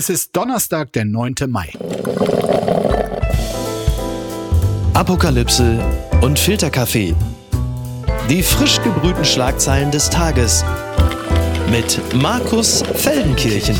Es ist Donnerstag, der 9. Mai. Apokalypse und Filterkaffee. Die frisch gebrühten Schlagzeilen des Tages mit Markus Feldenkirchen.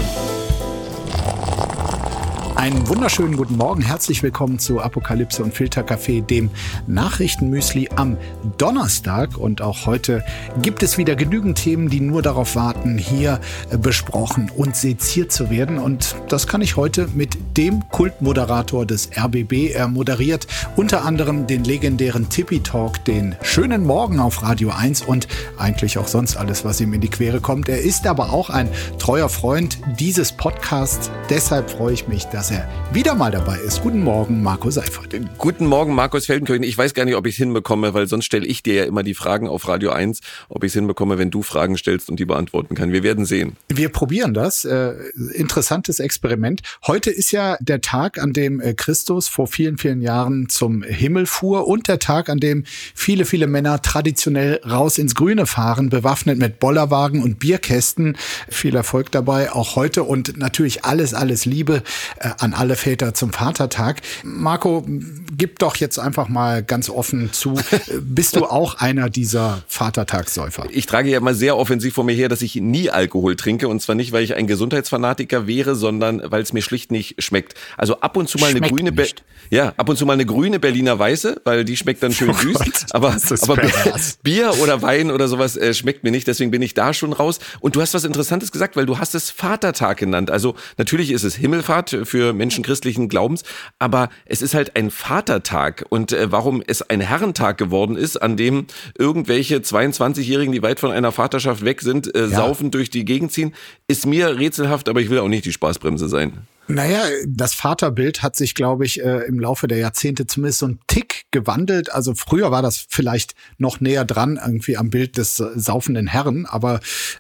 Einen wunderschönen guten Morgen, herzlich willkommen zu Apokalypse und Filterkaffee, dem Nachrichtenmüsli am Donnerstag. Und auch heute gibt es wieder genügend Themen, die nur darauf warten, hier besprochen und seziert zu werden. Und das kann ich heute mit dem Kultmoderator des RBB. Er moderiert unter anderem den legendären Tippi Talk, den schönen Morgen auf Radio 1 und eigentlich auch sonst alles, was ihm in die Quere kommt. Er ist aber auch ein treuer Freund dieses Podcasts. Deshalb freue ich mich, dass er wieder mal dabei ist. Guten Morgen, Marco Seifert. Guten Morgen, Markus Feldenkirchen. Ich weiß gar nicht, ob ich es hinbekomme, weil sonst stelle ich dir ja immer die Fragen auf Radio 1, ob ich es hinbekomme, wenn du Fragen stellst und die beantworten kann. Wir werden sehen. Wir probieren das. Interessantes Experiment. Heute ist ja der Tag, an dem Christus vor vielen, vielen Jahren zum Himmel fuhr und der Tag, an dem viele, viele Männer traditionell raus ins Grüne fahren, bewaffnet mit Bollerwagen und Bierkästen. Viel Erfolg dabei, auch heute und natürlich alles Liebe an alle Väter zum Vatertag. Marco, gib doch jetzt einfach mal ganz offen zu, bist du auch einer dieser Vatertagssäufer? Ich trage ja immer sehr offensiv vor mir her, dass ich nie Alkohol trinke und zwar nicht, weil ich ein Gesundheitsfanatiker wäre, sondern weil es mir schlicht nicht schmeckt. Also ab und zu mal eine grüne Berliner Weiße, weil die schmeckt dann schön süß, aber Bier oder Wein oder sowas schmeckt mir nicht, deswegen bin ich da schon raus. Und du hast was Interessantes gesagt, weil du hast es Vatertag genannt. Also natürlich ist es Himmelfahrt für Menschen christlichen Glaubens, aber es ist halt ein Vatertag und warum es ein Herrentag geworden ist, an dem irgendwelche 22-Jährigen, die weit von einer Vaterschaft weg sind, saufend durch die Gegend ziehen, ist mir rätselhaft, aber ich will auch nicht die Spaßbremse sein. Naja, das Vaterbild hat sich, glaube ich, im Laufe der Jahrzehnte zumindest so ein Tick gewandelt. Also früher war das vielleicht noch näher dran, irgendwie am Bild des saufenden Herren, aber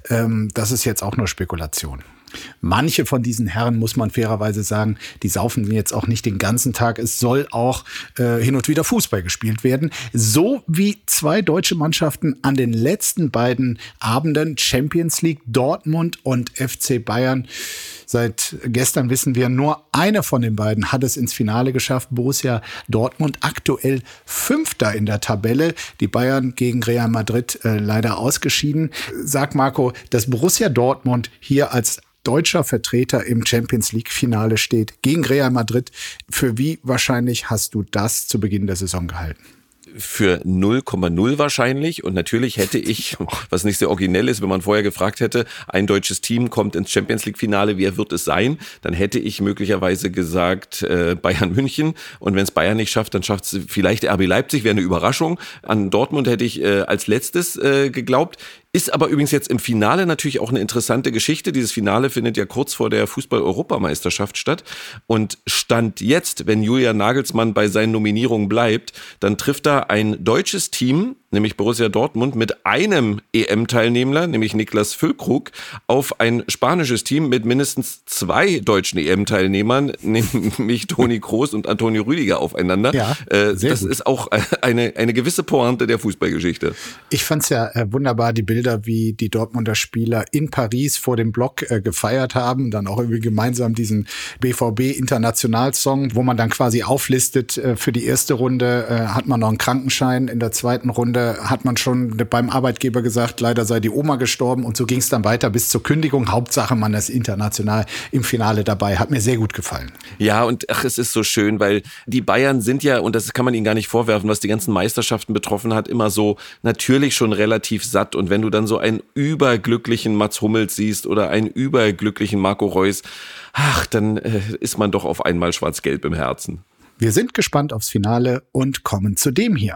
das ist jetzt auch nur Spekulation. Manche von diesen Herren, muss man fairerweise sagen, die saufen jetzt auch nicht den ganzen Tag. Es soll auch hin und wieder Fußball gespielt werden. So wie zwei deutsche Mannschaften an den letzten beiden Abenden Champions League, Dortmund und FC Bayern. Seit gestern wissen wir, nur eine von den beiden hat es ins Finale geschafft. Borussia Dortmund aktuell Fünfter in der Tabelle. Die Bayern gegen Real Madrid leider ausgeschieden. Sag Marco, dass Borussia Dortmund hier als deutscher Vertreter im Champions-League-Finale steht gegen Real Madrid. Für wie wahrscheinlich hast du das zu Beginn der Saison gehalten? Für 0,0 wahrscheinlich und natürlich hätte ich, was nicht sehr originell ist, wenn man vorher gefragt hätte, ein deutsches Team kommt ins Champions-League-Finale, wer wird es sein? Dann hätte ich möglicherweise gesagt Bayern München und wenn es Bayern nicht schafft, dann schafft es vielleicht RB Leipzig, wäre eine Überraschung. An Dortmund hätte ich als letztes geglaubt. Ist aber übrigens jetzt im Finale natürlich auch eine interessante Geschichte. Dieses Finale findet ja kurz vor der Fußball-Europameisterschaft statt. Und Stand jetzt, wenn Julian Nagelsmann bei seinen Nominierungen bleibt, dann trifft da ein deutsches Team, nämlich Borussia Dortmund, mit einem EM-Teilnehmer, nämlich Niklas Füllkrug, auf ein spanisches Team mit mindestens 2 deutschen EM-Teilnehmern, nämlich Toni Kroos und Antonio Rüdiger aufeinander. Ja, das gut. Ist auch eine gewisse Pointe der Fußballgeschichte. Ich fand's ja wunderbar, die Bilder, wie die Dortmunder Spieler in Paris vor dem Block gefeiert haben, dann auch irgendwie gemeinsam diesen BVB-Internationalsong, wo man dann quasi auflistet, für die erste Runde hat man noch einen Krankenschein, in der zweiten Runde hat man schon beim Arbeitgeber gesagt, leider sei die Oma gestorben und so ging es dann weiter bis zur Kündigung. Hauptsache, man ist international im Finale dabei. Hat mir sehr gut gefallen. Ja, und es ist so schön, weil die Bayern sind ja, und das kann man ihnen gar nicht vorwerfen, was die ganzen Meisterschaften betroffen hat, immer so natürlich schon relativ satt. Und wenn du dann so einen überglücklichen Mats Hummels siehst oder einen überglücklichen Marco Reus, dann ist man doch auf einmal schwarz-gelb im Herzen. Wir sind gespannt aufs Finale und kommen zu dem hier.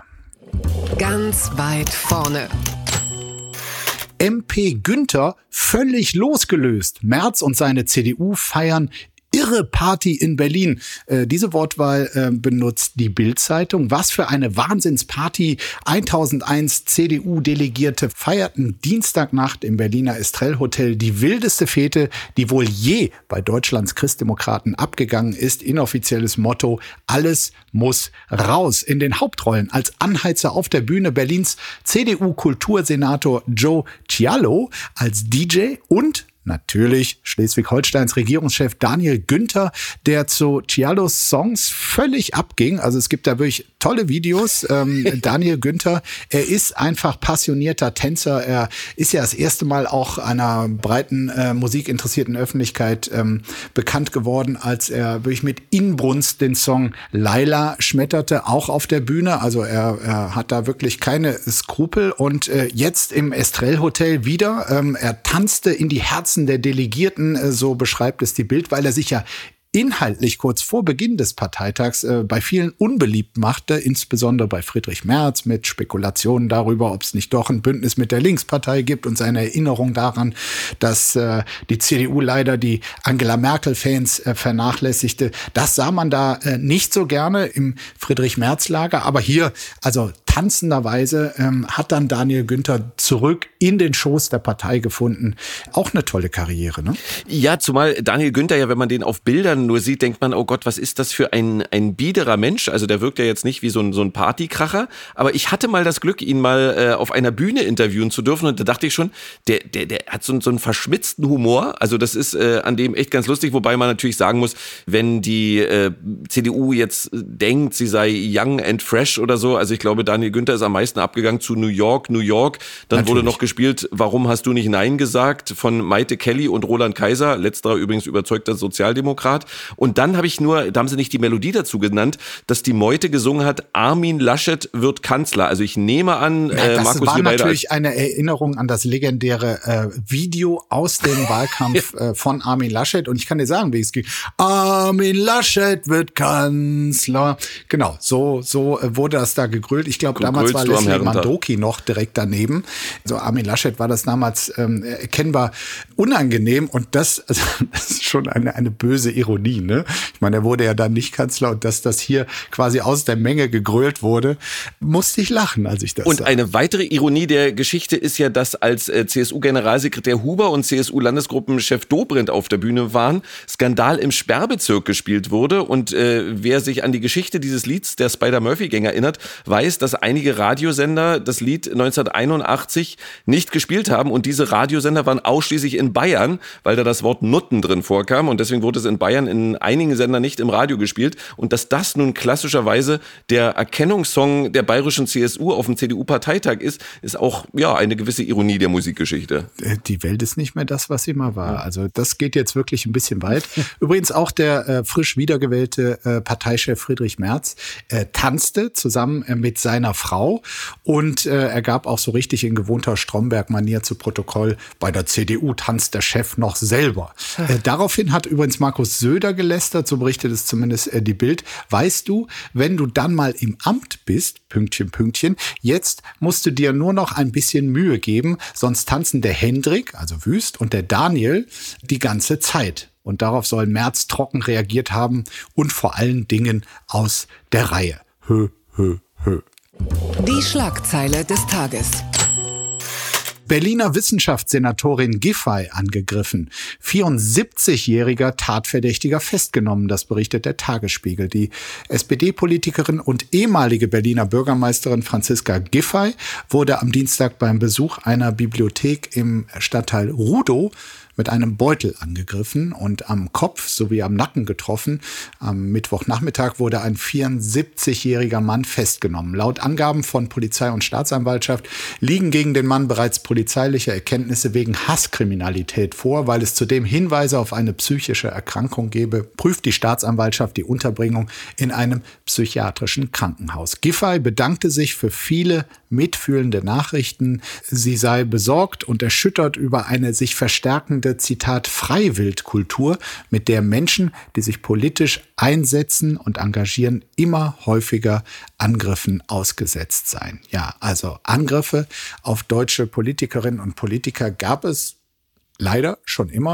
Ganz weit vorne. MP Günther völlig losgelöst. Merz und seine CDU feiern irre Party in Berlin. Diese Wortwahl benutzt die Bild-Zeitung. Was für eine Wahnsinnsparty. 1001 CDU-Delegierte feierten Dienstagnacht im Berliner Estrell-Hotel die wildeste Fete, die wohl je bei Deutschlands Christdemokraten abgegangen ist. Inoffizielles Motto: Alles muss raus. In den Hauptrollen als Anheizer auf der Bühne Berlins CDU-Kultursenator Joe Cialo als DJ und natürlich Schleswig-Holsteins Regierungschef Daniel Günther, der zu Cialos Songs völlig abging. Also es gibt da wirklich tolle Videos. Daniel Günther, er ist einfach passionierter Tänzer. Er ist ja das erste Mal auch einer breiten musikinteressierten Öffentlichkeit bekannt geworden, als er wirklich mit Inbrunst den Song Laila schmetterte, auch auf der Bühne. Also er hat da wirklich keine Skrupel. Und jetzt im Estrell Hotel wieder. Er tanzte in die Herzen der Delegierten, so beschreibt es die Bild, weil er sich ja inhaltlich kurz vor Beginn des Parteitags bei vielen unbeliebt machte, insbesondere bei Friedrich Merz mit Spekulationen darüber, ob es nicht doch ein Bündnis mit der Linkspartei gibt und seine Erinnerung daran, dass die CDU leider die Angela Merkel-Fans vernachlässigte. Das sah man da nicht so gerne im Friedrich-Merz-Lager, aber hier, also tanzenderweise, hat dann Daniel Günther zurück in den Schoß der Partei gefunden. Auch eine tolle Karriere, ne? Ja, zumal Daniel Günther ja, wenn man den auf Bildern nur sieht, denkt man, oh Gott, was ist das für ein biederer Mensch? Also der wirkt ja jetzt nicht wie so ein Partykracher, aber ich hatte mal das Glück, ihn mal auf einer Bühne interviewen zu dürfen und da dachte ich schon, der hat so einen verschmitzten Humor, also das ist an dem echt ganz lustig, wobei man natürlich sagen muss, wenn die CDU jetzt denkt, sie sei young and fresh oder so, also ich glaube, Daniel Günther ist am meisten abgegangen zu New York, dann natürlich. Wurde noch gespielt, Warum hast du nicht Nein gesagt, von Maite Kelly und Roland Kaiser, letzterer übrigens überzeugter Sozialdemokrat. Und dann da haben sie nicht die Melodie dazu genannt, dass die Meute gesungen hat, Armin Laschet wird Kanzler. Also ich nehme an, das Markus, war wir beide natürlich eine Erinnerung an das legendäre Video aus dem Wahlkampf von Armin Laschet. Und ich kann dir sagen, wie es geht. Armin Laschet wird Kanzler. Genau, so wurde das da gegrölt. Ich glaube, damals war Leslie Mandoki noch direkt daneben. Also Armin Laschet war das damals erkennbar unangenehm. Und das ist schon eine böse Ironie, ne? Ich meine, er wurde ja dann nicht Kanzler und dass das hier quasi aus der Menge gegrölt wurde, musste ich lachen, als ich das Und sah. eine weitere Ironie der Geschichte ist ja, dass als CSU-Generalsekretär Huber und CSU-Landesgruppenchef Dobrindt auf der Bühne waren, Skandal im Sperrbezirk gespielt wurde und wer sich an die Geschichte dieses Lieds, der Spider-Murphy-Gang, erinnert, weiß, dass einige Radiosender das Lied 1981 nicht gespielt haben und diese Radiosender waren ausschließlich in Bayern, weil da das Wort Nutten drin vorkam und deswegen wurde es in Bayern in einigen Sendern nicht im Radio gespielt und dass das nun klassischerweise der Erkennungssong der bayerischen CSU auf dem CDU-Parteitag ist auch ja eine gewisse Ironie der Musikgeschichte. Die Welt ist nicht mehr das, was sie mal war. Also das geht jetzt wirklich ein bisschen weit. Übrigens auch der frisch wiedergewählte Parteichef Friedrich Merz tanzte zusammen mit seiner Frau und er gab auch so richtig in gewohnter Stromberg-Manier zu Protokoll, bei der CDU tanzt der Chef noch selber. Daraufhin hat übrigens Markus Söder gelästert, so berichtet es zumindest die Bild. Weißt du, wenn du dann mal im Amt bist, Pünktchen, Pünktchen, jetzt musst du dir nur noch ein bisschen Mühe geben, sonst tanzen der Hendrik, also Wüst, und der Daniel die ganze Zeit. Und darauf soll Merz trocken reagiert haben und vor allen Dingen aus der Reihe. Hö, hö, hö. Die Schlagzeile des Tages. Berliner Wissenschaftssenatorin Giffey angegriffen. 74-jähriger Tatverdächtiger festgenommen, das berichtet der Tagesspiegel. Die SPD-Politikerin und ehemalige Berliner Bürgermeisterin Franziska Giffey wurde am Dienstag beim Besuch einer Bibliothek im Stadtteil Rudow mit einem Beutel angegriffen und am Kopf sowie am Nacken getroffen. Am Mittwochnachmittag wurde ein 74-jähriger Mann festgenommen. Laut Angaben von Polizei und Staatsanwaltschaft liegen gegen den Mann bereits polizeiliche Erkenntnisse wegen Hasskriminalität vor. Weil es zudem Hinweise auf eine psychische Erkrankung gebe, prüft die Staatsanwaltschaft die Unterbringung in einem psychiatrischen Krankenhaus. Giffey bedankte sich für viele mitfühlende Nachrichten. Sie sei besorgt und erschüttert über eine sich verstärkende, Zitat, Freiwildkultur, mit der Menschen, die sich politisch einsetzen und engagieren, immer häufiger Angriffen ausgesetzt seien. Ja, also Angriffe auf deutsche Politikerinnen und Politiker gab es leider schon immer. Ich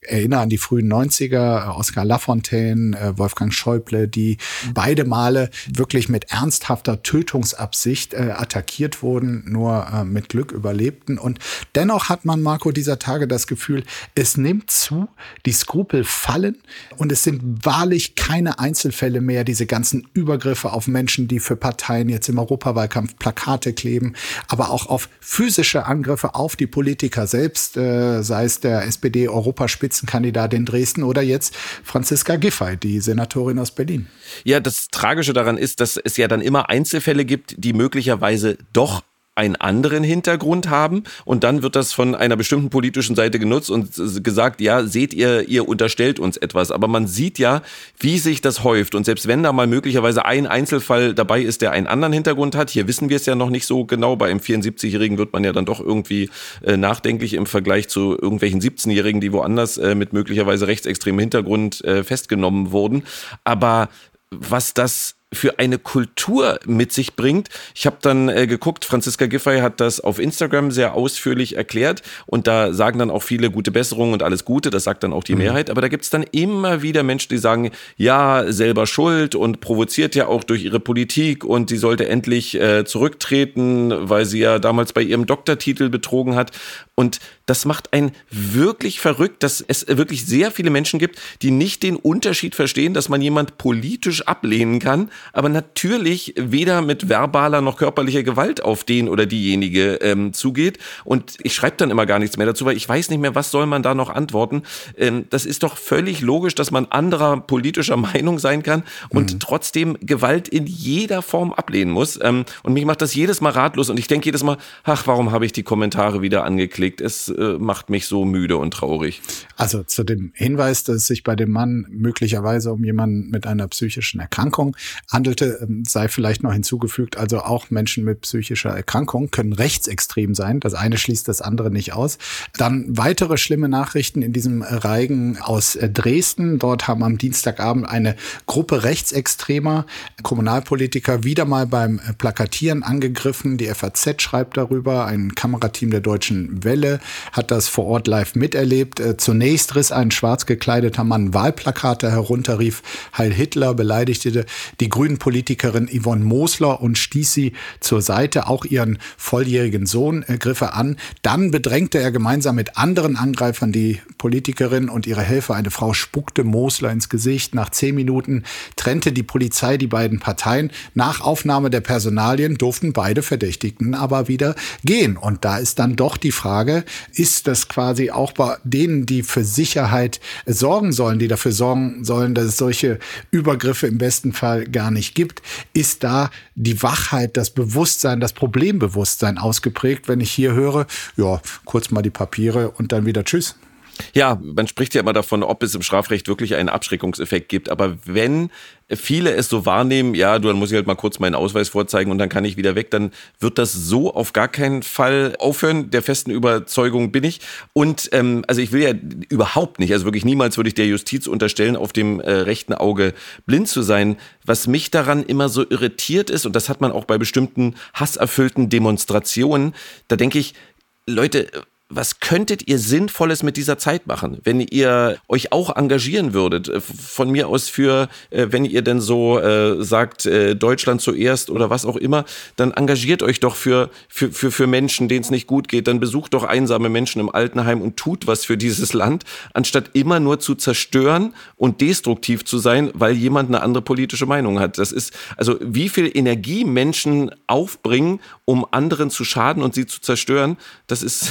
erinnere an die frühen 90er, Oskar Lafontaine, Wolfgang Schäuble, die beide Male wirklich mit ernsthafter Tötungsabsicht attackiert wurden, nur mit Glück überlebten. Und dennoch hat man, Marco, dieser Tage das Gefühl, es nimmt zu, die Skrupel fallen und es sind wahrlich keine Einzelfälle mehr, diese ganzen Übergriffe auf Menschen, die für Parteien jetzt im Europawahlkampf Plakate kleben, aber auch auf physische Angriffe auf die Politiker selbst, sei es der SPD-Europaspitzenkandidat in Dresden oder jetzt Franziska Giffey, die Senatorin aus Berlin. Ja, das Tragische daran ist, dass es ja dann immer Einzelfälle gibt, die möglicherweise doch einen anderen Hintergrund haben und dann wird das von einer bestimmten politischen Seite genutzt und gesagt, ja, seht ihr unterstellt uns etwas, aber man sieht ja, wie sich das häuft und selbst wenn da mal möglicherweise ein Einzelfall dabei ist, der einen anderen Hintergrund hat, hier wissen wir es ja noch nicht so genau, bei einem 74-Jährigen wird man ja dann doch irgendwie nachdenklich im Vergleich zu irgendwelchen 17-Jährigen, die woanders mit möglicherweise rechtsextremem Hintergrund festgenommen wurden, aber was das für eine Kultur mit sich bringt. Ich habe dann geguckt, Franziska Giffey hat das auf Instagram sehr ausführlich erklärt und da sagen dann auch viele gute Besserung und alles Gute, das sagt dann auch die Mehrheit, aber da gibt's dann immer wieder Menschen, die sagen, ja, selber schuld und provoziert ja auch durch ihre Politik und sie sollte endlich zurücktreten, weil sie ja damals bei ihrem Doktortitel betrogen hat und das macht einen wirklich verrückt, dass es wirklich sehr viele Menschen gibt, die nicht den Unterschied verstehen, dass man jemand politisch ablehnen kann, aber natürlich weder mit verbaler noch körperlicher Gewalt auf den oder diejenige zugeht. Und ich schreibe dann immer gar nichts mehr dazu, weil ich weiß nicht mehr, was soll man da noch antworten. Das ist doch völlig logisch, dass man anderer politischer Meinung sein kann und trotzdem Gewalt in jeder Form ablehnen muss. Und mich macht das jedes Mal ratlos und ich denke jedes Mal, ach, warum habe ich die Kommentare wieder angeklickt? Es macht mich so müde und traurig. Also zu dem Hinweis, dass es sich bei dem Mann möglicherweise um jemanden mit einer psychischen Erkrankung handelte, sei vielleicht noch hinzugefügt, also auch Menschen mit psychischer Erkrankung können rechtsextrem sein. Das eine schließt das andere nicht aus. Dann weitere schlimme Nachrichten in diesem Reigen aus Dresden. Dort haben am Dienstagabend eine Gruppe rechtsextremer Kommunalpolitiker wieder mal beim Plakatieren angegriffen. Die FAZ schreibt darüber. Ein Kamerateam der Deutschen Welle hat das vor Ort live miterlebt. Zunächst riss ein schwarz gekleideter Mann Wahlplakate herunter, rief Heil Hitler, beleidigte die grünen Politikerin Yvonne Mosler und stieß sie zur Seite. Auch ihren volljährigen Sohn griff er an. Dann bedrängte er gemeinsam mit anderen Angreifern die Politikerin und ihre Helfer. Eine Frau spuckte Mosler ins Gesicht. Nach 10 Minuten trennte die Polizei die beiden Parteien. Nach Aufnahme der Personalien durften beide Verdächtigten aber wieder gehen. Und da ist dann doch die Frage, ist das quasi auch bei denen, die für Sicherheit sorgen sollen, die dafür sorgen sollen, dass es solche Übergriffe im besten Fall gar nicht gibt, ist da die Wachheit, das Bewusstsein, das Problembewusstsein ausgeprägt, wenn ich hier höre, ja, kurz mal die Papiere und dann wieder tschüss. Ja, man spricht ja immer davon, ob es im Strafrecht wirklich einen Abschreckungseffekt gibt. Aber wenn viele es so wahrnehmen, ja, dann muss ich halt mal kurz meinen Ausweis vorzeigen und dann kann ich wieder weg, dann wird das so auf gar keinen Fall aufhören. Der festen Überzeugung bin ich. Und also ich will ja überhaupt nicht, also wirklich niemals würde ich der Justiz unterstellen, auf dem rechten Auge blind zu sein. Was mich daran immer so irritiert ist, und das hat man auch bei bestimmten hasserfüllten Demonstrationen, da denke ich, Leute, was könntet ihr Sinnvolles mit dieser Zeit machen, wenn ihr euch auch engagieren würdet? Von mir aus für, wenn ihr denn so sagt, Deutschland zuerst oder was auch immer, dann engagiert euch doch für Menschen, denen es nicht gut geht. Dann besucht doch einsame Menschen im Altenheim und tut was für dieses Land, anstatt immer nur zu zerstören und destruktiv zu sein, weil jemand eine andere politische Meinung hat. Das ist, also wie viel Energie Menschen aufbringen, um anderen zu schaden und sie zu zerstören, das ist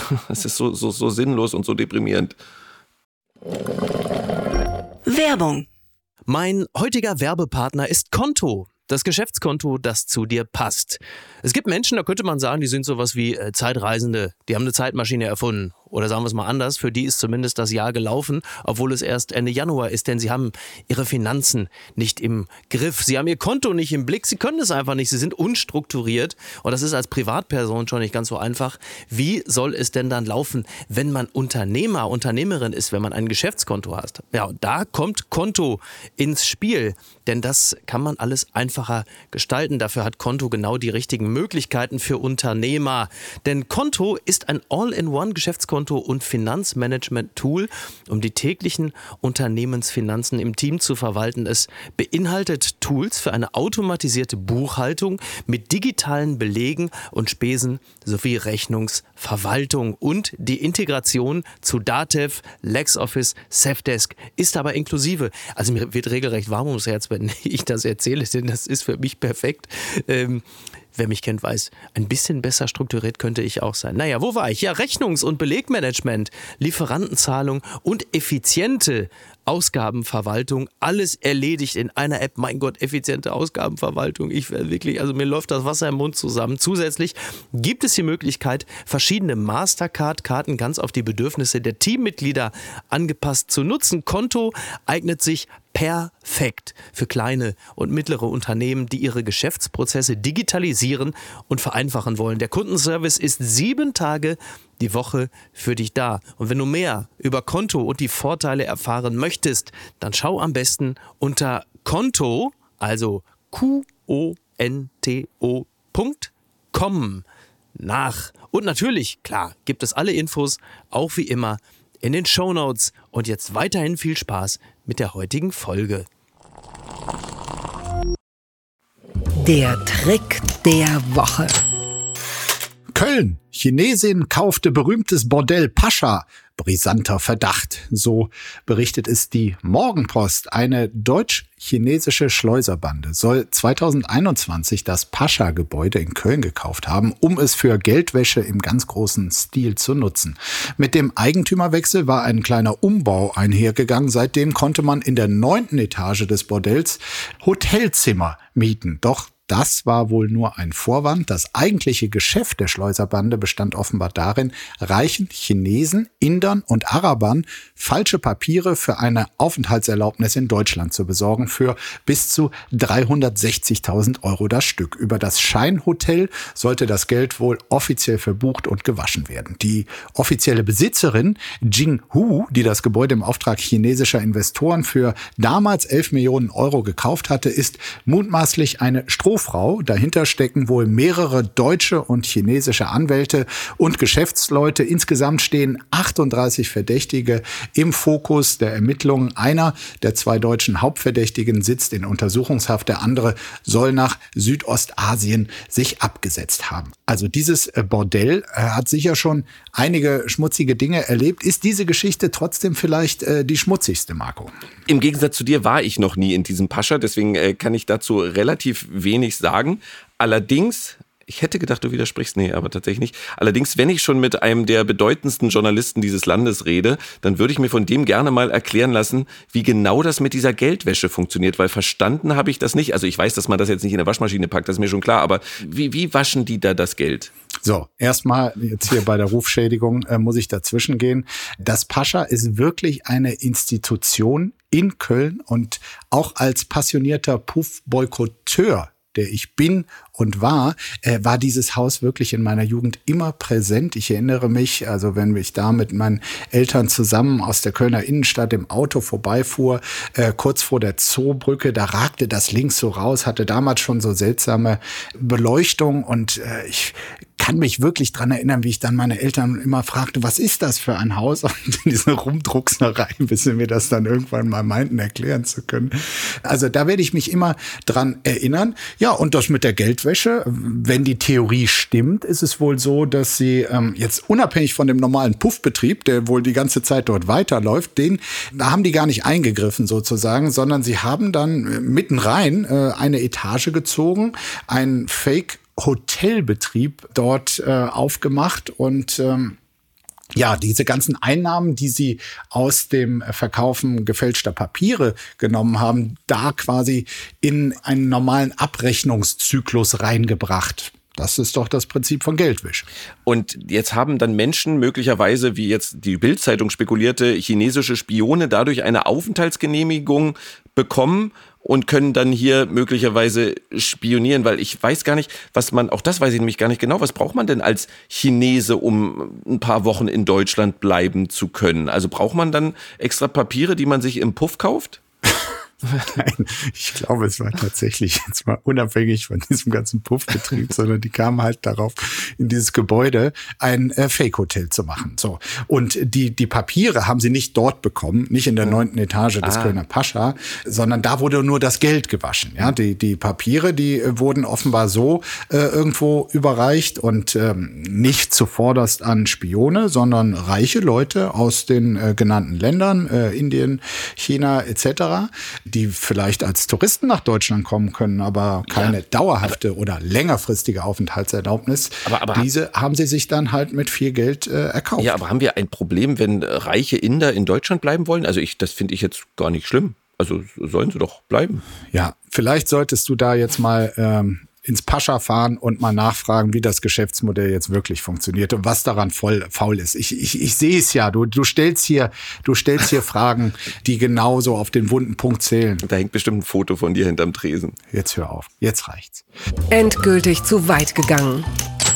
so sinnlos und so deprimierend. Werbung. Mein heutiger Werbepartner ist Konto. Das Geschäftskonto, das zu dir passt. Es gibt Menschen, da könnte man sagen, die sind sowas wie Zeitreisende. Die haben eine Zeitmaschine erfunden. Oder sagen wir es mal anders, für die ist zumindest das Jahr gelaufen, obwohl es erst Ende Januar ist, denn sie haben ihre Finanzen nicht im Griff. Sie haben ihr Konto nicht im Blick, sie können es einfach nicht, sie sind unstrukturiert und das ist als Privatperson schon nicht ganz so einfach. Wie soll es denn dann laufen, wenn man Unternehmer, Unternehmerin ist, wenn man ein Geschäftskonto hat? Ja, und da kommt Konto ins Spiel, denn das kann man alles einfacher gestalten. Dafür hat Konto genau die richtigen Möglichkeiten für Unternehmer, denn Konto ist ein All-in-One-Geschäftskonto Geschäftskonto und Finanzmanagement-Tool, um die täglichen Unternehmensfinanzen im Team zu verwalten. Es beinhaltet Tools für eine automatisierte Buchhaltung mit digitalen Belegen und Spesen sowie Rechnungsverwaltung. Und die Integration zu Datev, LexOffice, Safdesk ist aber inklusive. Also mir wird regelrecht warm ums Herz, wenn ich das erzähle, denn das ist für mich perfekt. Wer mich kennt, weiß, ein bisschen besser strukturiert könnte ich auch sein. Naja, wo war ich? Ja, Rechnungs- und Belegmanagement, Lieferantenzahlung und effiziente Ausgabenverwaltung. Alles erledigt in einer App. Mein Gott, effiziente Ausgabenverwaltung. Ich werde wirklich, also mir läuft das Wasser im Mund zusammen. Zusätzlich gibt es die Möglichkeit, verschiedene Mastercard-Karten ganz auf die Bedürfnisse der Teammitglieder angepasst zu nutzen. Konto eignet sich perfekt für kleine und mittlere Unternehmen, die ihre Geschäftsprozesse digitalisieren und vereinfachen wollen. Der Kundenservice ist 7 Tage die Woche für dich da. Und wenn du mehr über Konto und die Vorteile erfahren möchtest, dann schau am besten unter Konto, also konto.com nach. Und natürlich, klar, gibt es alle Infos, auch wie immer, in den Shownotes. Und jetzt weiterhin viel Spaß mit der heutigen Folge. Der Trick der Woche. Köln. Chinesin kaufte berühmtes Bordell Pascha. Brisanter Verdacht. So berichtet es die Morgenpost. Eine deutsch-chinesische Schleuserbande soll 2021 das Pascha-Gebäude in Köln gekauft haben, um es für Geldwäsche im ganz großen Stil zu nutzen. Mit dem Eigentümerwechsel war ein kleiner Umbau einhergegangen. Seitdem konnte man in der 9. Etage des Bordells Hotelzimmer mieten. Doch das war wohl nur ein Vorwand. Das eigentliche Geschäft der Schleuserbande bestand offenbar darin, reichen Chinesen, Indern und Arabern falsche Papiere für eine Aufenthaltserlaubnis in Deutschland zu besorgen für bis zu 360.000 € das Stück. Über das Scheinhotel sollte das Geld wohl offiziell verbucht und gewaschen werden. Die offizielle Besitzerin Jing Hu, die das Gebäude im Auftrag chinesischer Investoren für damals 11 Millionen € gekauft hatte, ist mutmaßlich eine Strohfrau. Dahinter stecken wohl mehrere deutsche und chinesische Anwälte und Geschäftsleute. Insgesamt stehen 38 Verdächtige im Fokus der Ermittlungen. Einer der 2 deutschen Hauptverdächtigen sitzt in Untersuchungshaft. Der andere soll nach Südostasien sich abgesetzt haben. Also dieses Bordell hat sicher schon einige schmutzige Dinge erlebt. Ist diese Geschichte trotzdem vielleicht die schmutzigste, Marco? Im Gegensatz zu dir war ich noch nie in diesem Pascha, deswegen kann ich dazu relativ wenig sagen. Allerdings, ich hätte gedacht, du widersprichst, nee, aber tatsächlich nicht. Allerdings, wenn ich schon mit einem der bedeutendsten Journalisten dieses Landes rede, dann würde ich mir von dem gerne mal erklären lassen, wie genau das mit dieser Geldwäsche funktioniert, weil verstanden habe ich das nicht. Also ich weiß, dass man das jetzt nicht in eine Waschmaschine packt, das ist mir schon klar, aber wie waschen die da das Geld? So, erstmal jetzt hier bei der Rufschädigung muss ich dazwischen gehen. Das Pascha ist wirklich eine Institution in Köln und auch als passionierter Puff-Boykotteur, der ich bin und war dieses Haus wirklich in meiner Jugend immer präsent. Ich erinnere mich, also wenn ich da mit meinen Eltern zusammen aus der Kölner Innenstadt im Auto vorbeifuhr, kurz vor der Zoobrücke, da ragte das links so raus, hatte damals schon so seltsame Beleuchtung und ich kann mich wirklich dran erinnern, wie ich dann meine Eltern immer fragte, was ist das für ein Haus? Und diese Rumdruckserei, bis sie mir das dann irgendwann mal meinten, erklären zu können. Also da werde ich mich immer dran erinnern. Ja, und das mit der Geldwäsche, wenn die Theorie stimmt, ist es wohl so, dass sie jetzt unabhängig von dem normalen Puffbetrieb, der wohl die ganze Zeit dort weiterläuft, da haben die gar nicht eingegriffen sozusagen, sondern sie haben dann mitten rein eine Etage gezogen, ein Fake-Hotelbetrieb dort aufgemacht und diese ganzen Einnahmen, die sie aus dem Verkaufen gefälschter Papiere genommen haben, da quasi in einen normalen Abrechnungszyklus reingebracht. Das ist doch das Prinzip von Geldwäsche. Und jetzt haben dann Menschen möglicherweise, wie jetzt die Bild-Zeitung spekulierte, chinesische Spione dadurch eine Aufenthaltsgenehmigung bekommen und können dann hier möglicherweise spionieren, weil ich weiß gar nicht, auch das weiß ich nämlich gar nicht genau, was braucht man denn als Chinese, um ein paar Wochen in Deutschland bleiben zu können? Also braucht man dann extra Papiere, die man sich im Puff kauft? Nein, ich glaube, es war tatsächlich jetzt mal unabhängig von diesem ganzen Puffbetrieb, sondern die kamen halt darauf, in dieses Gebäude ein Fake-Hotel zu machen. So. Und die Papiere haben sie nicht dort bekommen, nicht in der 9. Etage des Kölner Pascha, sondern da wurde nur das Geld gewaschen. Ja, die Papiere, die wurden offenbar so irgendwo überreicht und nicht zuvorderst an Spione, sondern reiche Leute aus den genannten Ländern, Indien, China etc., die vielleicht als Touristen nach Deutschland kommen können, aber keine dauerhafte oder längerfristige Aufenthaltserlaubnis. Aber diese haben sie sich dann halt mit viel Geld erkauft. Ja, aber haben wir ein Problem, wenn reiche Inder in Deutschland bleiben wollen? Also das finde ich jetzt gar nicht schlimm. Also sollen sie doch bleiben. Ja, vielleicht solltest du da jetzt mal ins Pascha fahren und mal nachfragen, wie das Geschäftsmodell jetzt wirklich funktioniert und was daran faul ist. Ich sehe es ja. Du stellst hier Fragen, die genauso auf den wunden Punkt zählen. Da hängt bestimmt ein Foto von dir hinterm Tresen. Jetzt hör auf. Jetzt reicht's. Endgültig zu weit gegangen.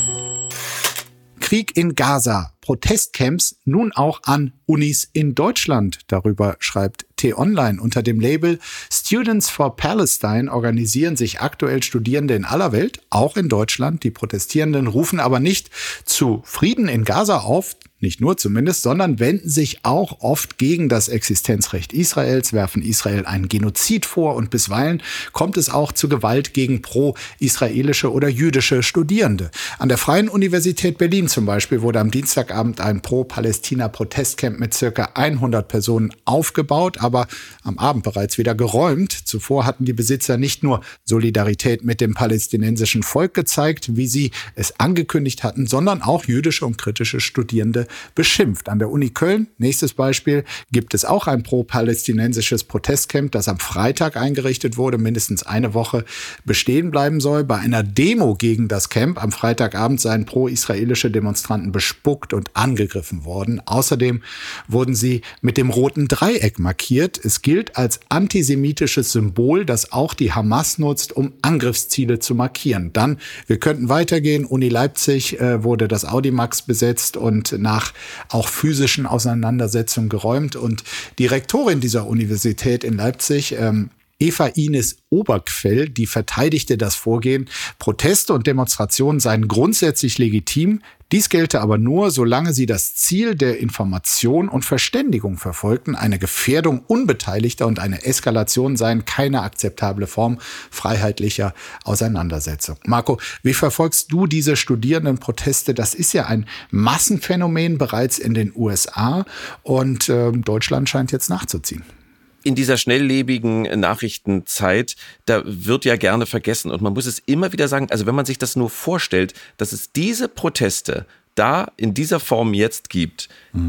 Krieg in Gaza. Protestcamps nun auch an Unis in Deutschland. Darüber schreibt T-Online. Unter dem Label Students for Palestine organisieren sich aktuell Studierende in aller Welt, auch in Deutschland. Die Protestierenden rufen aber nicht zu Frieden in Gaza auf, nicht nur zumindest, sondern wenden sich auch oft gegen das Existenzrecht Israels, werfen Israel einen Genozid vor und bisweilen kommt es auch zu Gewalt gegen pro-israelische oder jüdische Studierende. An der Freien Universität Berlin zum Beispiel wurde am Dienstagabend ein Pro-Palästina-Protestcamp mit circa 100 Personen aufgebaut, aber am Abend bereits wieder geräumt. Zuvor hatten die Besitzer nicht nur Solidarität mit dem palästinensischen Volk gezeigt, wie sie es angekündigt hatten, sondern auch jüdische und kritische Studierende beschimpft. An der Uni Köln, nächstes Beispiel, gibt es auch ein pro-palästinensisches Protestcamp, das am Freitag eingerichtet wurde, mindestens eine Woche bestehen bleiben soll. Bei einer Demo gegen das Camp am Freitagabend seien pro-israelische Demonstranten bespuckt und angegriffen worden. Außerdem wurden sie mit dem roten Dreieck markiert. Es gilt als antisemitisches Symbol, das auch die Hamas nutzt, um Angriffsziele zu markieren. Dann, wir könnten weitergehen, Uni Leipzig wurde das Audimax besetzt und nach auch physischen Auseinandersetzungen geräumt. Und die Rektorin dieser Universität in Leipzig, Eva Ines Oberquell, die verteidigte das Vorgehen. Proteste und Demonstrationen seien grundsätzlich legitim. Dies gelte aber nur, solange sie das Ziel der Information und Verständigung verfolgten. Eine Gefährdung Unbeteiligter und eine Eskalation seien keine akzeptable Form freiheitlicher Auseinandersetzung. Marco, wie verfolgst du diese Studierendenproteste? Das ist ja ein Massenphänomen bereits in den USA und Deutschland scheint jetzt nachzuziehen. In dieser schnelllebigen Nachrichtenzeit, da wird ja gerne vergessen und man muss es immer wieder sagen, also wenn man sich das nur vorstellt, dass es diese Proteste da in dieser Form jetzt gibt,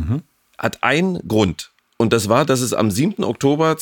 hat einen Grund. Und das war, dass es am 7. Oktober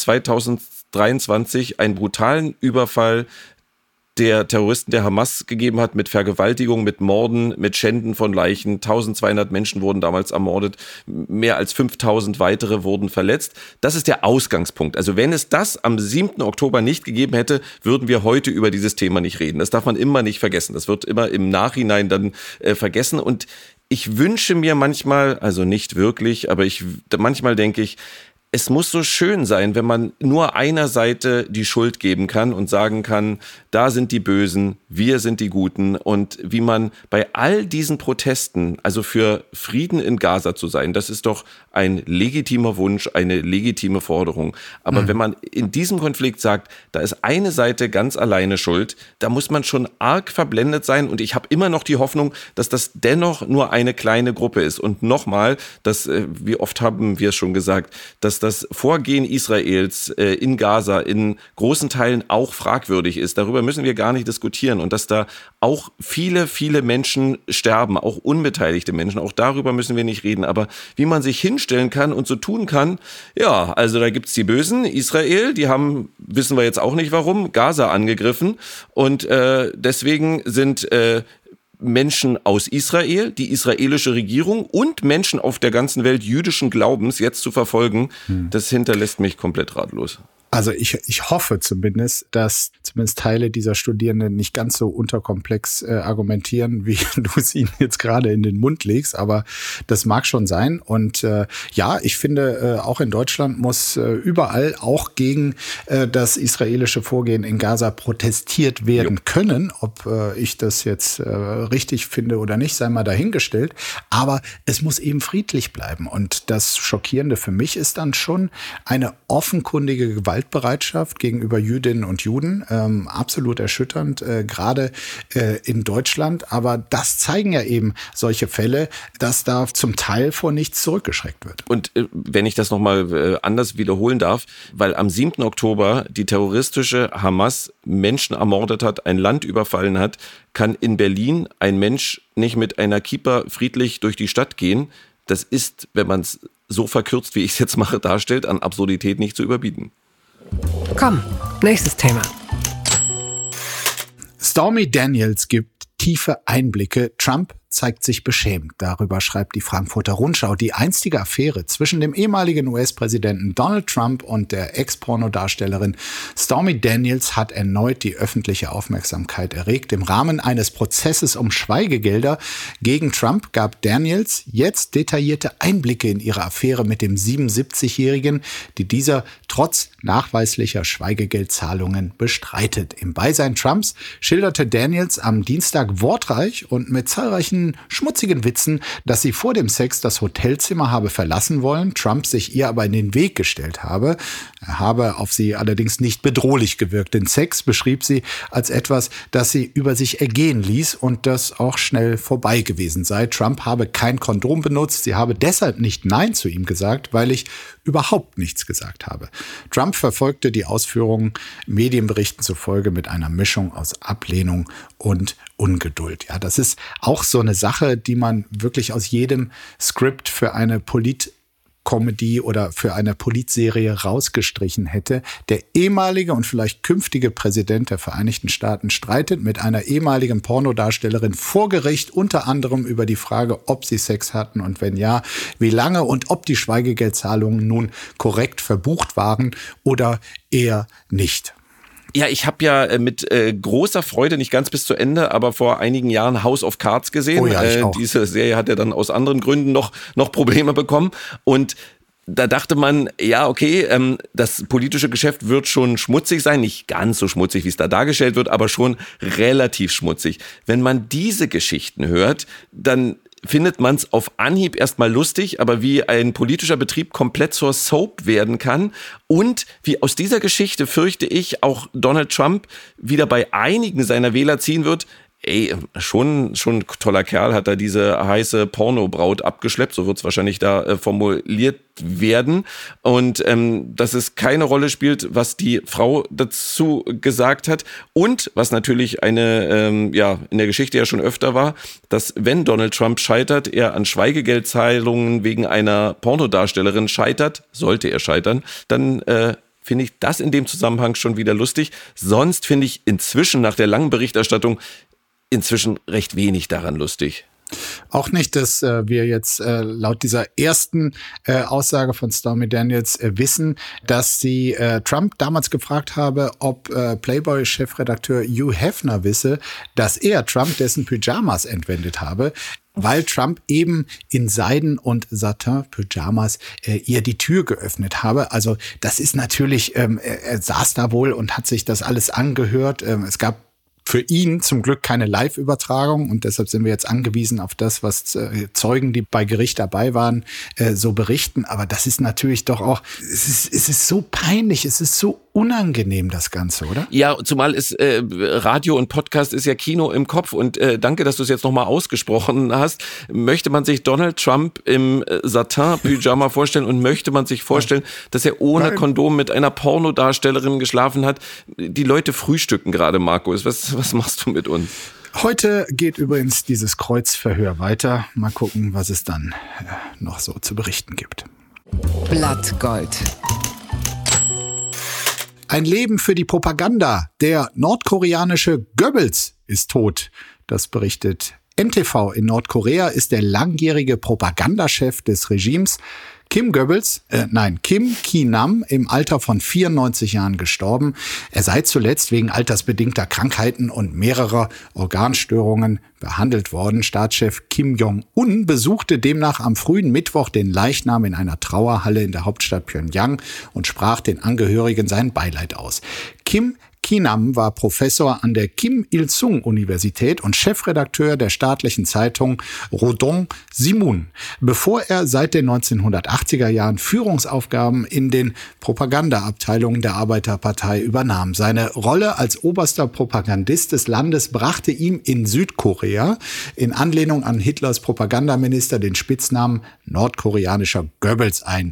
2023 einen brutalen Überfall der Terroristen der Hamas gegeben hat, mit Vergewaltigung, mit Morden, mit Schänden von Leichen. 1200 Menschen wurden damals ermordet, mehr als 5000 weitere wurden verletzt. Das ist der Ausgangspunkt. Also wenn es das am 7. Oktober nicht gegeben hätte, würden wir heute über dieses Thema nicht reden. Das darf man immer nicht vergessen. Das wird immer im Nachhinein dann vergessen. Und ich wünsche mir manchmal, also nicht wirklich, aber manchmal denke ich, es muss so schön sein, wenn man nur einer Seite die Schuld geben kann und sagen kann, da sind die Bösen, wir sind die Guten. Und wie man bei all diesen Protesten, also für Frieden in Gaza zu sein, das ist doch ein legitimer Wunsch, eine legitime Forderung. Aber wenn man in diesem Konflikt sagt, da ist eine Seite ganz alleine schuld, da muss man schon arg verblendet sein. Und ich habe immer noch die Hoffnung, dass das dennoch nur eine kleine Gruppe ist. Und nochmal, wie oft haben wir es schon gesagt, dass das Vorgehen Israels in Gaza in großen Teilen auch fragwürdig ist. Darüber müssen wir gar nicht diskutieren. Und dass da auch viele, viele Menschen sterben, auch unbeteiligte Menschen, auch darüber müssen wir nicht reden. Aber wie man sich hinstellen kann und so tun kann, ja, also da gibt's die Bösen, Israel, die haben, wissen wir jetzt auch nicht warum, Gaza angegriffen. Und deswegen sind Menschen aus Israel, die israelische Regierung und Menschen auf der ganzen Welt jüdischen Glaubens jetzt zu verfolgen, das hinterlässt mich komplett ratlos. Also ich hoffe zumindest, dass zumindest Teile dieser Studierenden nicht ganz so unterkomplex argumentieren, wie du es ihnen jetzt gerade in den Mund legst. Aber das mag schon sein. Und ja, ich finde, auch in Deutschland muss überall auch gegen das israelische Vorgehen in Gaza protestiert werden können. Ob ich das jetzt richtig finde oder nicht, sei mal dahingestellt. Aber es muss eben friedlich bleiben. Und das Schockierende für mich ist dann schon eine offenkundige Gewaltbereitschaft gegenüber Jüdinnen und Juden. Absolut erschütternd, gerade in Deutschland. Aber das zeigen ja eben solche Fälle, dass da zum Teil vor nichts zurückgeschreckt wird. Und wenn ich das nochmal anders wiederholen darf, weil am 7. Oktober die terroristische Hamas Menschen ermordet hat, ein Land überfallen hat, kann in Berlin ein Mensch nicht mit einer Kippa friedlich durch die Stadt gehen. Das ist, wenn man es so verkürzt, wie ich es jetzt mache, darstellt, an Absurdität nicht zu überbieten. Komm, nächstes Thema. Stormy Daniels gibt tiefe Einblicke. Trump zeigt sich beschämt. Darüber schreibt die Frankfurter Rundschau. Die einstige Affäre zwischen dem ehemaligen US-Präsidenten Donald Trump und der Ex-Pornodarstellerin Stormy Daniels hat erneut die öffentliche Aufmerksamkeit erregt. Im Rahmen eines Prozesses um Schweigegelder gegen Trump gab Daniels jetzt detaillierte Einblicke in ihre Affäre mit dem 77-Jährigen, die dieser trotz nachweislicher Schweigegeldzahlungen bestreitet. Im Beisein Trumps schilderte Daniels am Dienstag wortreich und mit zahlreichen schmutzigen Witzen, dass sie vor dem Sex das Hotelzimmer habe verlassen wollen, Trump sich ihr aber in den Weg gestellt habe. Er habe auf sie allerdings nicht bedrohlich gewirkt. Den Sex beschrieb sie als etwas, das sie über sich ergehen ließ und das auch schnell vorbei gewesen sei. Trump habe kein Kondom benutzt, sie habe deshalb nicht Nein zu ihm gesagt, weil ich überhaupt nichts gesagt habe. Trump verfolgte die Ausführungen Medienberichten zufolge mit einer Mischung aus Ablehnung und Ungeduld. Ja, das ist auch so eine Sache, die man wirklich aus jedem Skript für eine Politkomödie oder für eine Politserie rausgestrichen hätte. Der ehemalige und vielleicht künftige Präsident der Vereinigten Staaten streitet mit einer ehemaligen Pornodarstellerin vor Gericht, unter anderem über die Frage, ob sie Sex hatten und wenn ja, wie lange und ob die Schweigegeldzahlungen nun korrekt verbucht waren oder eher nicht. Ja, ich habe ja mit großer Freude, nicht ganz bis zu Ende, aber vor einigen Jahren House of Cards gesehen. Oh ja, ich auch. Diese Serie hat ja dann aus anderen Gründen noch Probleme bekommen. Und da dachte man, ja, okay, das politische Geschäft wird schon schmutzig sein. Nicht ganz so schmutzig, wie es da dargestellt wird, aber schon relativ schmutzig. Wenn man diese Geschichten hört, dann findet man es auf Anhieb erstmal lustig, aber wie ein politischer Betrieb komplett zur Soap werden kann und wie aus dieser Geschichte, fürchte ich, auch Donald Trump wieder bei einigen seiner Wähler ziehen wird. Ey, schon toller Kerl, hat da diese heiße Pornobraut abgeschleppt, so wird es wahrscheinlich da formuliert werden. Und dass es keine Rolle spielt, was die Frau dazu gesagt hat. Und was natürlich eine, in der Geschichte ja schon öfter war, dass wenn Donald Trump scheitert, er an Schweigegeldzahlungen wegen einer Pornodarstellerin scheitert, sollte er scheitern, dann finde ich das in dem Zusammenhang schon wieder lustig. Sonst finde ich inzwischen nach der langen Berichterstattung recht wenig daran lustig. Auch nicht, dass wir jetzt laut dieser ersten Aussage von Stormy Daniels wissen, dass sie Trump damals gefragt habe, ob Playboy-Chefredakteur Hugh Hefner wisse, dass er Trump dessen Pyjamas entwendet habe, weil Trump eben in Seiden- und Satin-Pyjamas ihr die Tür geöffnet habe. Also das ist natürlich, er saß da wohl und hat sich das alles angehört. Es gab für ihn zum Glück keine Live-Übertragung und deshalb sind wir jetzt angewiesen auf das, was Zeugen, die bei Gericht dabei waren, so berichten. Aber das ist natürlich doch auch, es ist so peinlich, es ist so unangenehm, das Ganze, oder? Ja, zumal ist Radio und Podcast ist ja Kino im Kopf und danke, dass du es jetzt nochmal ausgesprochen hast. Möchte man sich Donald Trump im Satin-Pyjama vorstellen und möchte man sich vorstellen, dass er ohne Kondom mit einer Pornodarstellerin geschlafen hat? Die Leute frühstücken gerade, Markus. Was machst du mit uns? Heute geht übrigens dieses Kreuzverhör weiter. Mal gucken, was es dann noch so zu berichten gibt. Blattgold. Ein Leben für die Propaganda. Der nordkoreanische Goebbels ist tot. Das berichtet NTV. In Nordkorea ist der langjährige Propagandachef des Regimes Kim Ki-nam im Alter von 94 Jahren gestorben. Er sei zuletzt wegen altersbedingter Krankheiten und mehrerer Organstörungen behandelt worden. Staatschef Kim Jong-un besuchte demnach am frühen Mittwoch den Leichnam in einer Trauerhalle in der Hauptstadt Pjöngjang und sprach den Angehörigen sein Beileid aus. Kim Ki-nam war Professor an der Kim-Il-sung-Universität und Chefredakteur der staatlichen Zeitung Rodong Sinmun, bevor er seit den 1980er Jahren Führungsaufgaben in den Propagandaabteilungen der Arbeiterpartei übernahm. Seine Rolle als oberster Propagandist des Landes brachte ihm in Südkorea in Anlehnung an Hitlers Propagandaminister den Spitznamen nordkoreanischer Goebbels ein.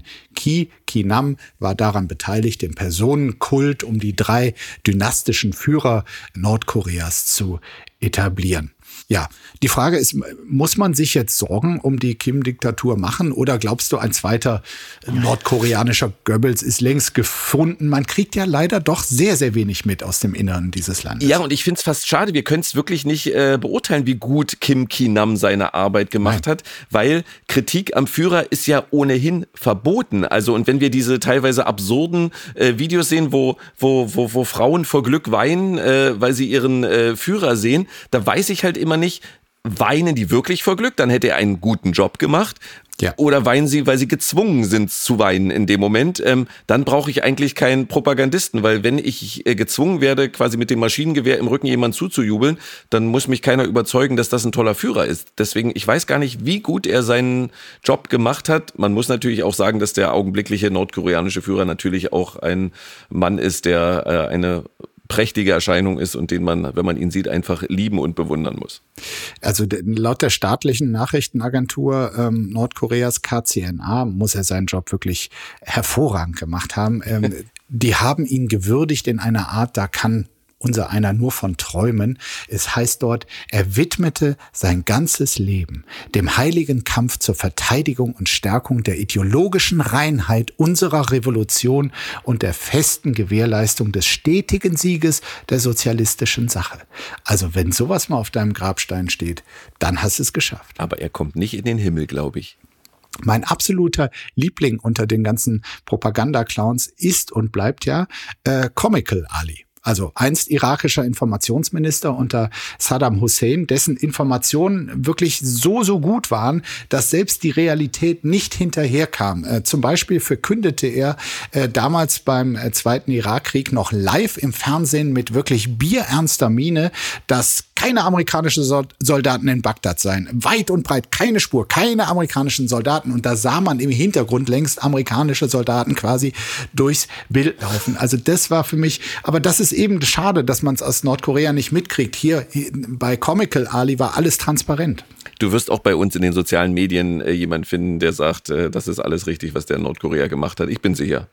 Ki-nam war daran beteiligt, den Personenkult um die 3 dynastischen Führer Nordkoreas zu etablieren. Ja, die Frage ist, muss man sich jetzt Sorgen um die Kim-Diktatur machen oder glaubst du, ein zweiter nordkoreanischer Goebbels ist längst gefunden? Man kriegt ja leider doch sehr, sehr wenig mit aus dem Inneren dieses Landes. Ja, und ich finde es fast schade, wir können es wirklich nicht beurteilen, wie gut Kim Ki-nam seine Arbeit gemacht hat, weil Kritik am Führer ist ja ohnehin verboten. Also und wenn wir diese teilweise absurden Videos sehen, wo Frauen vor Glück weinen, weil sie ihren Führer sehen, da weiß ich halt immer nicht, weinen die wirklich vor Glück? Dann hätte er einen guten Job gemacht. Ja. Oder weinen sie, weil sie gezwungen sind zu weinen in dem Moment? Dann brauche ich eigentlich keinen Propagandisten, weil wenn ich gezwungen werde, quasi mit dem Maschinengewehr im Rücken jemand zuzujubeln, dann muss mich keiner überzeugen, dass das ein toller Führer ist. Deswegen, ich weiß gar nicht, wie gut er seinen Job gemacht hat. Man muss natürlich auch sagen, dass der augenblickliche nordkoreanische Führer natürlich auch ein Mann ist, der eine prächtige Erscheinung ist und den man, wenn man ihn sieht, einfach lieben und bewundern muss. Also laut der staatlichen Nachrichtenagentur Nordkoreas KCNA muss er seinen Job wirklich hervorragend gemacht haben. Die haben ihn gewürdigt in einer Art, da kann unser einer nur von träumen. Es heißt dort, er widmete sein ganzes Leben dem heiligen Kampf zur Verteidigung und Stärkung der ideologischen Reinheit unserer Revolution und der festen Gewährleistung des stetigen Sieges der sozialistischen Sache. Also wenn sowas mal auf deinem Grabstein steht, dann hast du es geschafft. Aber er kommt nicht in den Himmel, glaube ich. Mein absoluter Liebling unter den ganzen Propaganda-Clowns ist und bleibt ja Comical Ali. Also einst irakischer Informationsminister unter Saddam Hussein, dessen Informationen wirklich so gut waren, dass selbst die Realität nicht hinterherkam. Zum Beispiel verkündete er damals beim Zweiten Irakkrieg noch live im Fernsehen mit wirklich bierernster Miene, dass keine amerikanischen Soldaten in Bagdad seien. Weit und breit keine Spur, keine amerikanischen Soldaten. Und da sah man im Hintergrund längst amerikanische Soldaten quasi durchs Bild laufen. Also das war für mich, aber das ist eben schade, dass man es aus Nordkorea nicht mitkriegt. Hier bei Comical Ali war alles transparent. Du wirst auch bei uns in den sozialen Medien jemanden finden, der sagt, das ist alles richtig, was der in Nordkorea gemacht hat. Ich bin sicher.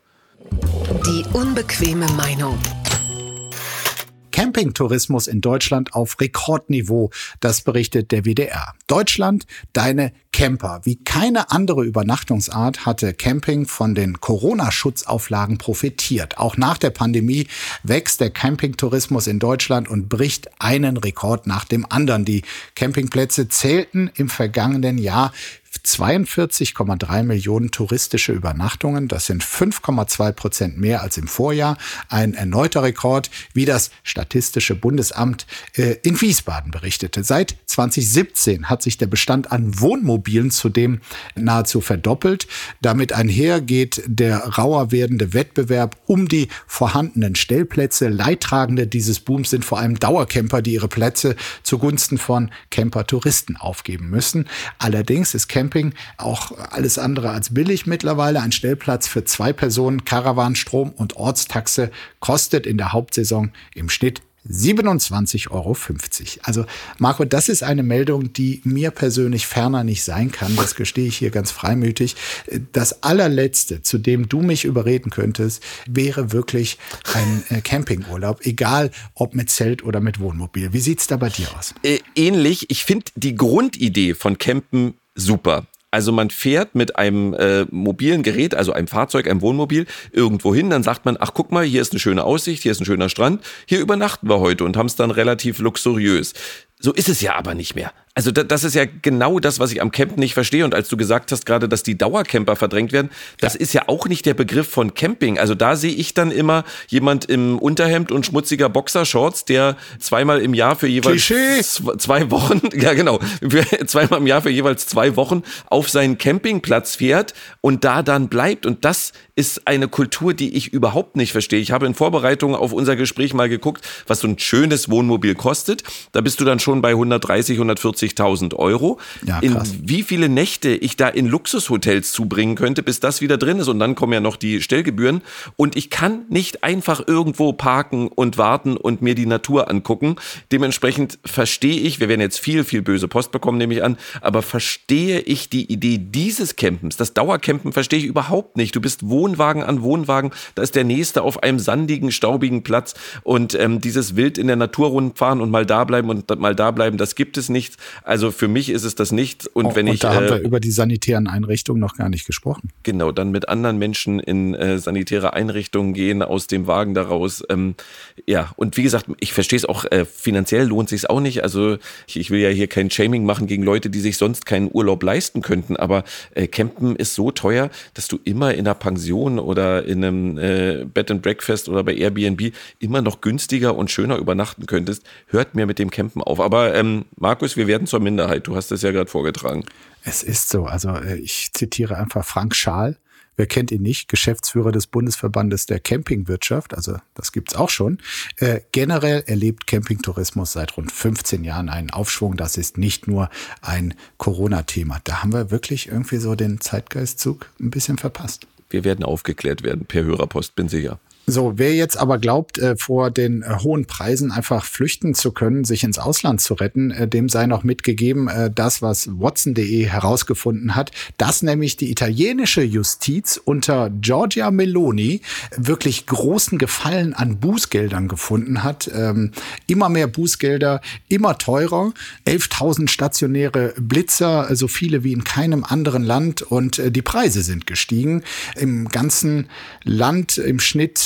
Die unbequeme Meinung. Campingtourismus in Deutschland auf Rekordniveau, das berichtet der WDR. Deutschland, deine Camper. Wie keine andere Übernachtungsart hatte Camping von den Corona-Schutzauflagen profitiert. Auch nach der Pandemie wächst der Campingtourismus in Deutschland und bricht einen Rekord nach dem anderen. Die Campingplätze zählten im vergangenen Jahr 42,3 Millionen touristische Übernachtungen. Das sind 5,2% mehr als im Vorjahr. Ein erneuter Rekord, wie das Statistische Bundesamt in Wiesbaden berichtete. Seit 2017 hat sich der Bestand an Wohnmobilen zudem nahezu verdoppelt. Damit einher geht der rauer werdende Wettbewerb um die vorhandenen Stellplätze. Leidtragende dieses Booms sind vor allem Dauercamper, die ihre Plätze zugunsten von Camper-Touristen aufgeben müssen. Allerdings ist Camping auch alles andere als billig mittlerweile. Ein Stellplatz für 2 Personen, Caravan, Strom und Ortstaxe kostet in der Hauptsaison im Schnitt 27,50 Euro. Also Marco, das ist eine Meldung, die mir persönlich ferner nicht sein kann. Das gestehe ich hier ganz freimütig. Das allerletzte, zu dem du mich überreden könntest, wäre wirklich ein Campingurlaub, egal ob mit Zelt oder mit Wohnmobil. Wie sieht's da bei dir aus? Ähnlich. Ich finde die Grundidee von Campen super. Also man fährt mit einem mobilen Gerät, also einem Fahrzeug, einem Wohnmobil, irgendwo hin. Dann sagt man, ach guck mal, hier ist eine schöne Aussicht, hier ist ein schöner Strand. Hier übernachten wir heute und haben es dann relativ luxuriös. So ist es ja aber nicht mehr. Also das ist ja genau das, was ich am Campen nicht verstehe. Und als du gesagt hast gerade, dass die Dauercamper verdrängt werden, das ist ja auch nicht der Begriff von Camping. Also da sehe ich dann immer jemand im Unterhemd und schmutziger Boxershorts, der zweimal im Jahr für jeweils 2 Wochen, ja genau, zweimal im Jahr für jeweils 2 Wochen auf seinen Campingplatz fährt und da dann bleibt. Und das ist eine Kultur, die ich überhaupt nicht verstehe. Ich habe in Vorbereitung auf unser Gespräch mal geguckt, was so ein schönes Wohnmobil kostet. Da bist du dann schon bei 130.000, 140.000 Euro. Ja, krass. In wie viele Nächte ich da in Luxushotels zubringen könnte, bis das wieder drin ist. Und dann kommen ja noch die Stellgebühren. Und ich kann nicht einfach irgendwo parken und warten und mir die Natur angucken. Dementsprechend verstehe ich, wir werden jetzt viel, viel böse Post bekommen, nehme ich an, aber verstehe ich die Idee dieses Campens, das Dauercampen verstehe ich überhaupt nicht. Du bist Wohnwagen an Wohnwagen, da ist der nächste auf einem sandigen, staubigen Platz und dieses wild in der Natur rundfahren und mal da bleiben und mal da bleiben, das gibt es nicht. Also für mich ist es das nicht. Und wenn da haben wir über die sanitären Einrichtungen noch gar nicht gesprochen. Genau, dann mit anderen Menschen in sanitäre Einrichtungen gehen, aus dem Wagen daraus. Ja, und wie gesagt, ich verstehe es auch, finanziell lohnt sich auch nicht. Also ich will ja hier kein Shaming machen gegen Leute, die sich sonst keinen Urlaub leisten könnten, aber Campen ist so teuer, dass du immer in einer Pension oder in einem Bed and Breakfast oder bei Airbnb immer noch günstiger und schöner übernachten könntest. Hört mir mit dem Campen auf. Aber Markus, wir werden zur Minderheit. Du hast es ja gerade vorgetragen. Es ist so. Also ich zitiere einfach Frank Schaal. Wer kennt ihn nicht? Geschäftsführer des Bundesverbandes der Campingwirtschaft. Also das gibt's auch schon. Generell erlebt Campingtourismus seit rund 15 Jahren einen Aufschwung. Das ist nicht nur ein Corona-Thema. Da haben wir wirklich irgendwie so den Zeitgeistzug ein bisschen verpasst. Wir werden aufgeklärt werden per Hörerpost, bin sicher. So, wer jetzt aber glaubt, vor den hohen Preisen einfach flüchten zu können, sich ins Ausland zu retten, dem sei noch mitgegeben, das, was Watson.de herausgefunden hat, dass nämlich die italienische Justiz unter Giorgia Meloni wirklich großen Gefallen an Bußgeldern gefunden hat. Immer mehr Bußgelder, immer teurer. 11.000 stationäre Blitzer, so viele wie in keinem anderen Land. Und die Preise sind gestiegen. Im ganzen Land im Schnitt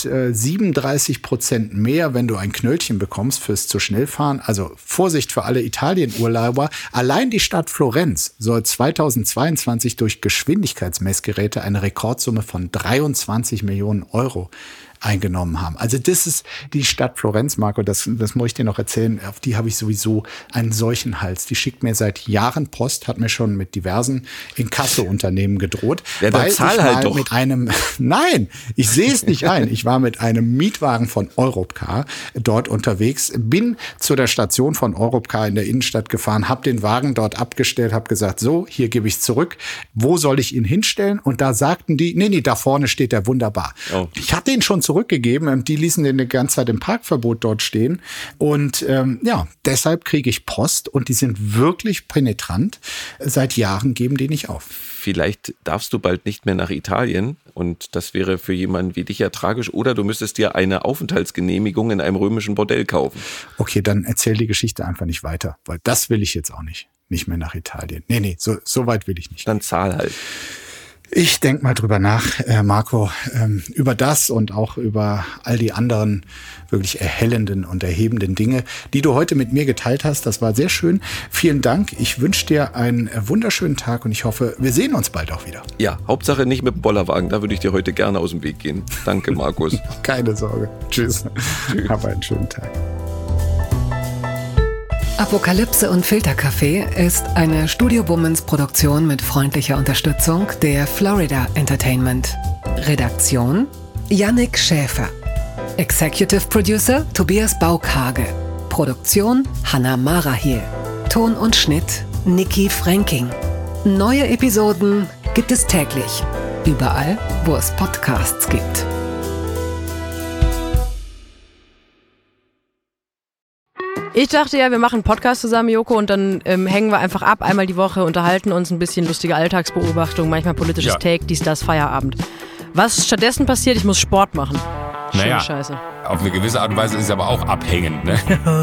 37% mehr, wenn du ein Knöllchen bekommst fürs zu schnell fahren. Also Vorsicht für alle Italien-Urlauber. Allein die Stadt Florenz soll 2022 durch Geschwindigkeitsmessgeräte eine Rekordsumme von 23 Millionen Euro eingenommen haben. Also das ist die Stadt Florenz, Marco, das muss ich dir noch erzählen, auf die habe ich sowieso einen solchen Hals. Die schickt mir seit Jahren Post, hat mir schon mit diversen Inkasso-Unternehmen gedroht. Ja, weil zahl ich halt mal doch. mit einem, nein, ich sehe es nicht ein. Ich war mit einem Mietwagen von Europcar dort unterwegs, bin zu der Station von Europcar in der Innenstadt gefahren, habe den Wagen dort abgestellt, habe gesagt, so, hier gebe ich zurück. Wo soll ich ihn hinstellen? Und da sagten die, nee, da vorne steht der wunderbar. Oh. Ich hatte ihn schon zurückgegeben. Die ließen den die ganze Zeit im Parkverbot dort stehen. Und deshalb kriege ich Post und die sind wirklich penetrant. Seit Jahren geben die nicht auf. Vielleicht darfst du bald nicht mehr nach Italien und das wäre für jemanden wie dich ja tragisch. Oder du müsstest dir eine Aufenthaltsgenehmigung in einem römischen Bordell kaufen. Okay, dann erzähl die Geschichte einfach nicht weiter, weil das will ich jetzt auch nicht. Nicht mehr nach Italien. Nee, so weit will ich nicht. Dann zahl halt. Ich denke mal drüber nach, Marco, über das und auch über all die anderen wirklich erhellenden und erhebenden Dinge, die du heute mit mir geteilt hast. Das war sehr schön. Vielen Dank. Ich wünsche dir einen wunderschönen Tag und ich hoffe, wir sehen uns bald auch wieder. Ja, Hauptsache nicht mit dem Bollerwagen. Da würde ich dir heute gerne aus dem Weg gehen. Danke, Markus. Keine Sorge. Tschüss. Hab einen schönen Tag. Apokalypse und Filterkaffee ist eine Studio Womans Produktion mit freundlicher Unterstützung der Florida Entertainment. Redaktion Yannick Schäfer. Executive Producer Tobias Baukage. Produktion Hannah Marahiel. Ton und Schnitt Niki Fränking. Neue Episoden gibt es täglich. Überall, wo es Podcasts gibt. Ich dachte ja, wir machen einen Podcast zusammen, Joko, und dann hängen wir einfach ab, einmal die Woche, unterhalten uns ein bisschen, lustige Alltagsbeobachtung, manchmal politisches Take, dies, das, Feierabend. Was stattdessen passiert, ich muss Sport machen. Schöne Scheiße. Auf eine gewisse Art und Weise ist es aber auch abhängend, ne?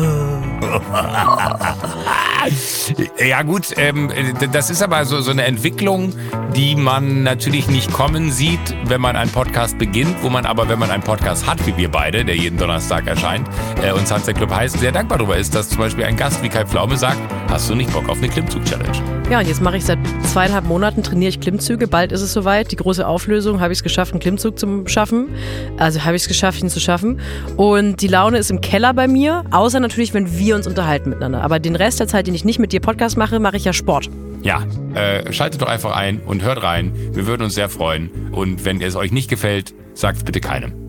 Ja gut, das ist aber so eine Entwicklung, die man natürlich nicht kommen sieht, wenn man einen Podcast beginnt, wo man aber, wenn man einen Podcast hat, wie wir beide, der jeden Donnerstag erscheint, und Sunset Club heißt, sehr dankbar darüber ist, dass zum Beispiel ein Gast wie Kai Pflaume sagt, hast du nicht Bock auf eine Klimmzug-Challenge? Ja, und jetzt mache ich seit 2,5 Monaten, trainiere ich Klimmzüge. Bald ist es soweit. Die große Auflösung, habe ich es geschafft, einen Klimmzug zu schaffen. Also habe ich es geschafft, ihn zu schaffen. Und die Laune ist im Keller bei mir, außer natürlich, wenn wir uns unterhalten miteinander. Aber den Rest der Zeit, den ich nicht mit dir Podcast mache, mache ich ja Sport. Ja, schaltet doch einfach ein und hört rein. Wir würden uns sehr freuen. Und wenn es euch nicht gefällt, sagt es bitte keinem.